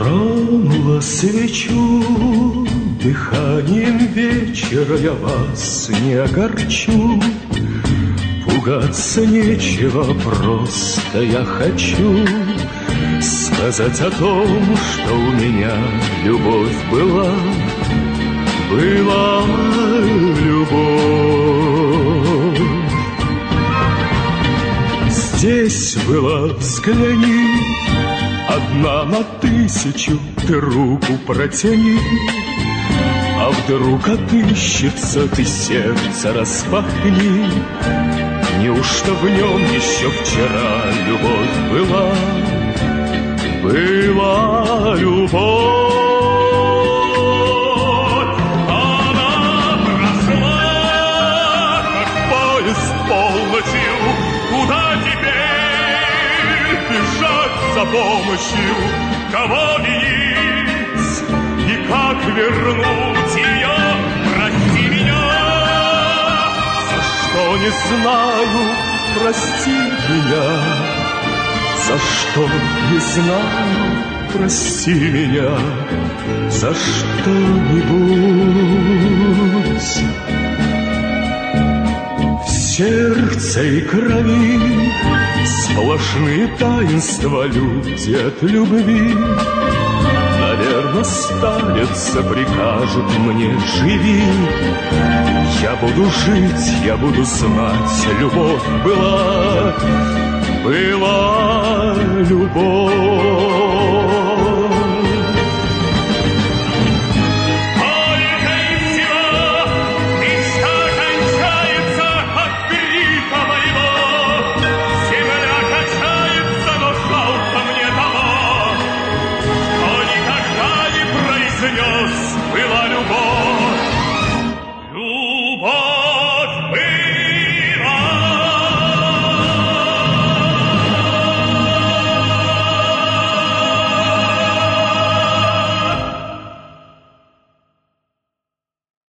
Тронула свечу, дыханием вечера я вас не огорчу. Пугаться нечего, просто я хочу сказать о том, что у меня любовь была. Была любовь. Здесь была, взгляни, одна на тысячу, ты руку протяни. А вдруг отыщется, ты сердце распахни. Неужто в нем еще вчера любовь была? Была любовь. Она прошла, как поезд полночью. Куда теперь бежать за помощью? Кого винить и как вернуть ее? Прости меня, за что не знаю, прости меня, за что не знаю, прости меня, за что-нибудь. В сердце и крови сплошные таинства, люди от любви. Наверно, старец прикажет мне: живи. Я буду жить, я буду знать, любовь была, была любовь.